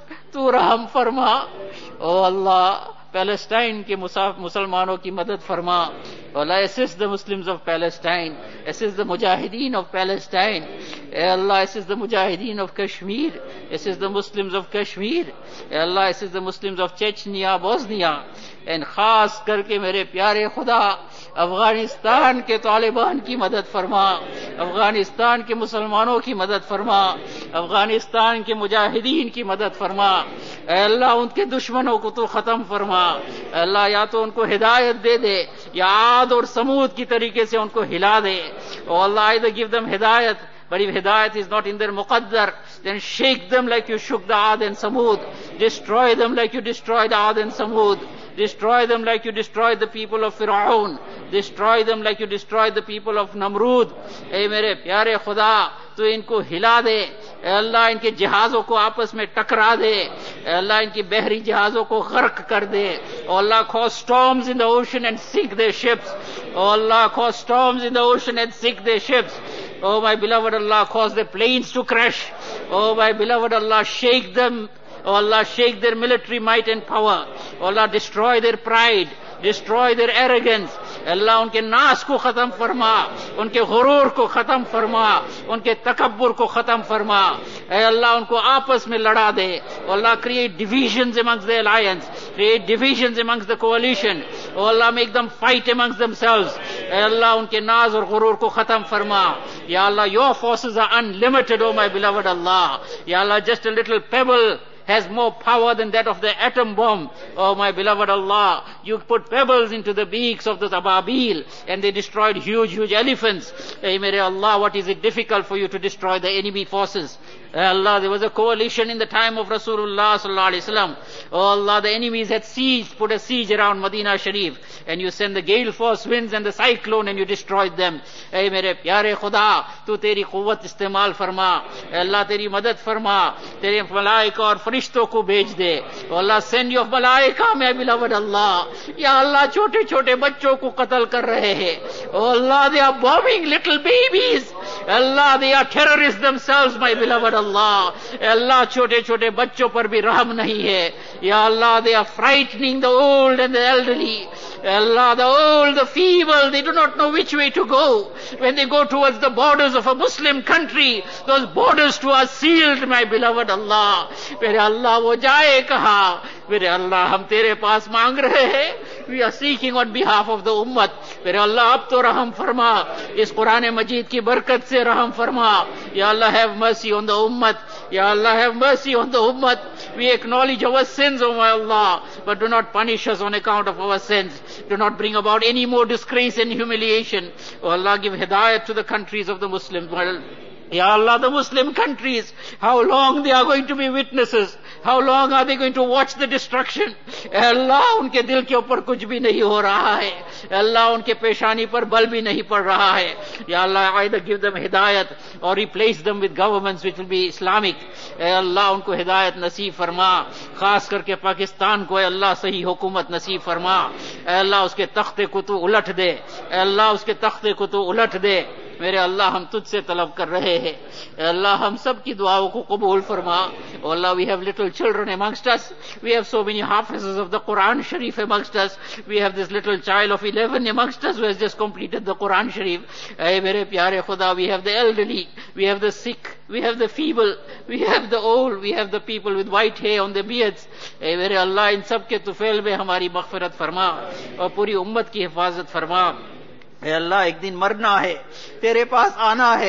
तू रहम फरमा. ओ अल्लाह, पैलेस्टाइन के मुसलमानों की मदद फरमा. Allah, assist the Muslims of Palestine, assist the Mujahideen of Palestine. Allah, assist the Mujahideen of Kashmir, assist the Muslims of Kashmir. Allah, assist the Muslims of Chechnya, Bosnia. And खास करके मेरे प्यारे खुदा, अफगानिस्तान के तालिबान की मदद फरमा, अफगानिस्तान के मुसलमानों की मदद फरमा, अफगानिस्तान के मुजाहिदीन की मदद फरमा. अल्लाह, उनके दुश्मनों को तो खत्म फरमा. अल्लाह, या तो उनको हिदायत दे दे, या आद और समूद की तरीके से उनको हिला दे. Oh Allah, either give them hidayat, but if hidayat is not in their muqaddar, then shake them like you shook the Aad and Samud. Destroy them like you destroyed Aad and Samud. Destroy them like you destroyed the people of Fir'aun. Destroy them like you destroyed the people of Namrud. Hey mere pyare Khuda, tu inko hila de. Allah, इनके जहाजों को आपस में टकरा दे. Allah, इनकी बहरी जहाजों को गर्क कर दे. Oh Allah, cause storms in the ocean and sink their ships. Oh Allah, cause storms in the ocean and sink their ships. Oh my beloved Allah, cause the planes to crash. Oh my beloved Allah, shake them. Oh Allah, shake their military might and power. Oh Allah, destroy their pride, destroy their arrogance. Allah, उनके नाश को खत्म फरमा, उनके गुरूर को खत्म फरमा, उनके तकब्बुर को खत्म फरमा. ऐ अल्लाह, उनको आपस में लड़ा दे. Oh Allah, create divisions amongst the alliance, create divisions amongst the coalition. Oh Allah, make them fight amongst themselves. ऐ अल्लाह, उनके नाज और गुरूर को खत्म फरमा. Ya Allah, your forces are unlimited, oh my beloved Allah. Ya Allah, just a little pebble has more power than that of the atom bomb. Oh my beloved Allah, you put pebbles into the beaks of the Ababil and they destroyed huge, huge elephants. Hey, mere Allah, what is it difficult for you to destroy the enemy forces? Hey Allah, there was a coalition in the time of Rasulullah sallallahu alaihi wasallam. Oh Allah, the enemies had sieged, put a siege around Medina Sharif, and you send the gale force winds and the cyclone and you destroyed them. Hey mere pyare Khuda, tu teri quwwat istemal farma. Hey Allah, teri madad farma, tere malaika aur फरिश्तों को भेज दे. अल्लाह, send your malaika, my beloved Allah. या अल्लाह, छोटे छोटे बच्चों को कत्ल कर रहे हैं. Oh Allah, they are bombing little babies. Allah, they are terrorists themselves, my beloved Allah. Allah, छोटे छोटे बच्चों पर भी रहम नहीं है. या Allah, they are frightening the old and the elderly. Allah, the old, the feeble, they do not know which way to go. When they go towards the borders of a Muslim country, those borders too are sealed, my beloved Allah. मेरे अल्लाह, वो जाए कहाँ? मेरे अल्लाह, हम तेरे पास मांग रहे हैं. We are seeking on behalf of the ummah. मेरे अल्लाह, अब तो रहम फरमा. इस कुरान मजीद की बरकत से रहम फरमा. Ya Allah, have mercy on the ummah. Ya Allah, have mercy on the ummah. We acknowledge our sins, O my Allah, but do not punish us on account of our sins. Do not bring about any more disgrace and humiliation. O Allah, give hidayat to the countries of the Muslim world. Ya Allah, the Muslim countries, how long they are going to be witnesses? How long are they going to watch the destruction? Allah, उनके दिल के ऊपर कुछ भी नहीं हो रहा है. Allah, उनके पेशानी पर बल भी नहीं पड़ रहा है. Ya Allah, either give them hidayat or replace them with governments which will be Islamic. Allah, उनको हिदायत नसीब फरमा. खास करके पाकिस्तान को Allah सही हुकूमत नसीब फरमा. Allah, उसके तख्ते को तू उलट दे. Allah, उसके तख्ते को तू उलट दे. मेरे अल्लाह, हम तुझसे तलब कर रहे हैं. अल्लाह, हम सब की दुआओं को कबूल फरमा. Oh Allah, we have little children amongst us. We have so many hafizes of the Quran Sharif amongst us. We have this little child of eleven amongst us who has just completed the Quran Sharif. Hey mere pyare Khuda, we have the elderly, we have the sick, we have the feeble, we have the old, we have the people with white hair on their beards. Hey mere Allah, in sab ke Tufail में हमारी मग़फ़िरत फरमा और पूरी उम्मत की हिफाजत फरमा. ए अल्लाह, एक दिन मरना है, तेरे पास आना है.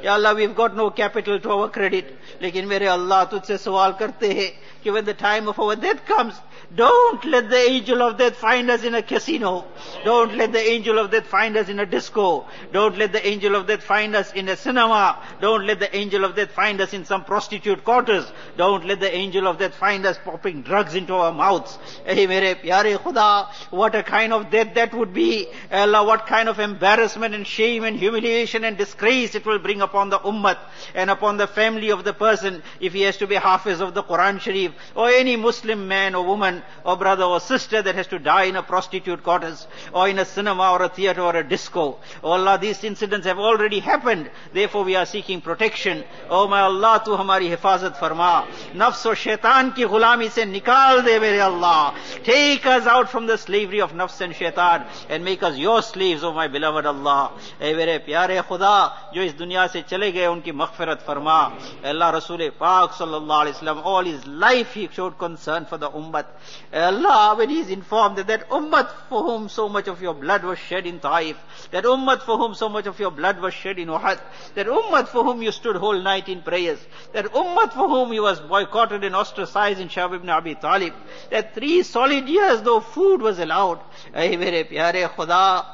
Ya Allah, we've got no capital to our credit. Lekin mere Allah, tujhse sawal karte hai कि when the time of our death comes, don't let the angel of death find us in a casino. Don't let the angel of death find us in a disco. Don't let the angel of death find us in a cinema. Don't let the angel of death find us in some prostitute quarters. Don't let the angel of death find us popping drugs into our mouths. Hey, mere pyare Khuda, what a kind of death that would be. Allah, what kind of embarrassment and shame and humiliation and disgrace it will bring upon the ummah and upon the family of the person if he has to be hafiz of the Quran Sharif, or any Muslim man or woman or brother or sister that has to die in a prostitute quarters or in a cinema or a theater or a disco. Oh Allah, these incidents have already happened. Therefore we are seeking protection. Oh my Allah, tu hamari hifazat farma. Nafs aur shaitan ki ghulami se nikal de mere Allah. Take us out from the slavery of nafs and shaitan and make us your slaves, oh my beloved Allah. Hey mere pyare Khuda, jo is dunya se chale gaye unki maghfirat farma. Allah Rasul Pak sallallahu alaihi wasallam, all his life he showed concern for the ummah. Allah, when he is informed that that ummah for whom so much of your blood was shed in Taif, that ummah for whom so much of your blood was shed in Uhud, that ummah for whom you stood whole night in prayers, that ummah for whom he was boycotted and ostracized in Shab ibn Abi Talib, that three solid years though food was allowed. Ay mere pyare Khuda,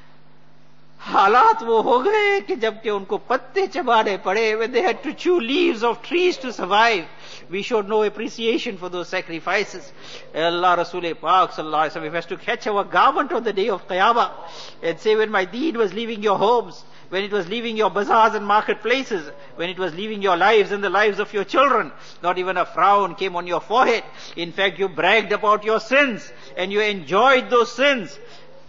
हालात वो हो गए कि जबकि उनको पत्ते चबाने पड़े, when they had to chew leaves of trees to survive. We showed no appreciation for those sacrifices. Allah Rasul Pak sallallahu alaihi wasallam, if has to catch our garment on the day of Qiyamah and say, when my deed was leaving your homes, when it was leaving your bazaars and marketplaces, when it was leaving your lives and the lives of your children, not even a frown came on your forehead. In fact, you bragged about your sins and you enjoyed those sins.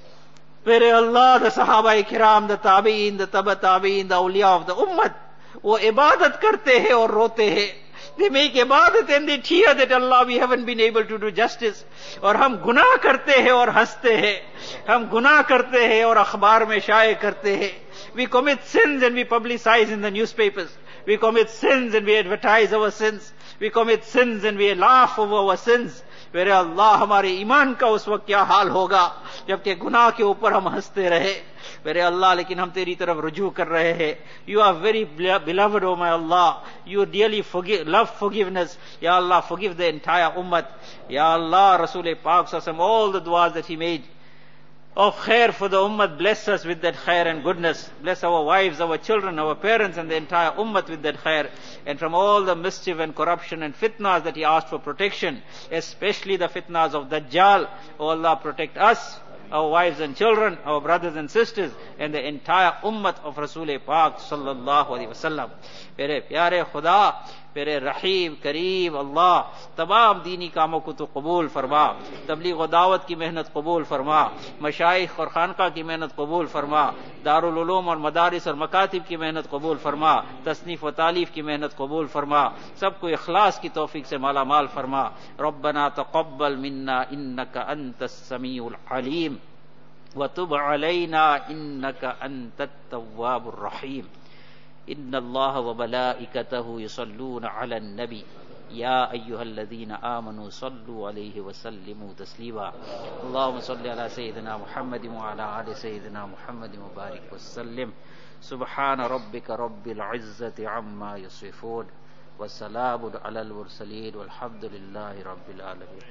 Mere Allah, the Sahaba Kiram, the Tabi'in, the Taba Tabi'in, the awliya of the Ummah, wo ibadat karte hai aur rote hai. They make ibadat and they tear that Allah, we haven't been able to do justice. Aur hum gunah karte hai aur haste hai. Hum gunah karte hai aur akhbar mein shaaye karte hai. We commit sins and we publicize in the newspapers. We commit sins and we advertise our sins. We commit sins and we laugh over our sins. मेरे अल्लाह, हमारे ईमान का उस वक्त क्या हाल होगा जबकि गुनाह के ऊपर हम हंसते रहे. मेरे अल्लाह, लेकिन हम तेरी तरफ रुजू कर रहे हैं. You are very beloved, O my Allah. You dearly forgive, love forgiveness. Ya Allah, forgive the entire ummah. Ya Allah, Rasul Pak sallallahu, all the du'as that he made of khair for the ummah, bless us with that khair and goodness. Bless our wives, our children, our parents and the entire ummah with that khair. And from all the mischief and corruption and fitnas that he asked for protection, especially the fitnas of Dajjal. O Allah, protect us, our wives and children, our brothers and sisters, and the entire ummah of Rasul Pak sallallahu alaihi wasallam. Mere pyare Khuda, mere Rahim, Kareem, Allah, तमाम दीनी कामों को तो कबूल फरमा. तबलीग व दावत की मेहनत कबूल फरमा. मशाइख और खानका की मेहनत कबूल फरमा. दारुल उलूम और मदारिस और मकातिब की मेहनत कबूल फरमा. तसनीफ व तालीफ की मेहनत कबूल फरमा. सबको इखलास की तौफीक से माला माल फरमा. रब्बना तक़ब्बल मिन्ना इन्नका अंतस समीउल अलीम व तुब अलैना इन्नका अंतत तव्वाबुर रहीम. इन्ना अल्लाह व मलाइकतहु युसल्लूना अलन नबी या अय्युहल्लज़ीना आमनू सल्लु अलैहि व सल्लिमू तस्लीमा. अल्लाहुम्मा सल्लि अला सय्यिदिना मुहम्मदिन व अला आलि सय्यिदिना मुहम्मदिन व बारिक व सल्लिम. सुब्हान रब्बिका रब्बिल इज्जति अम्मा यसिफून व सलामुन अलल मुरसलीन वल्हम्दुलिल्लाहि रब्बिल आलमीन.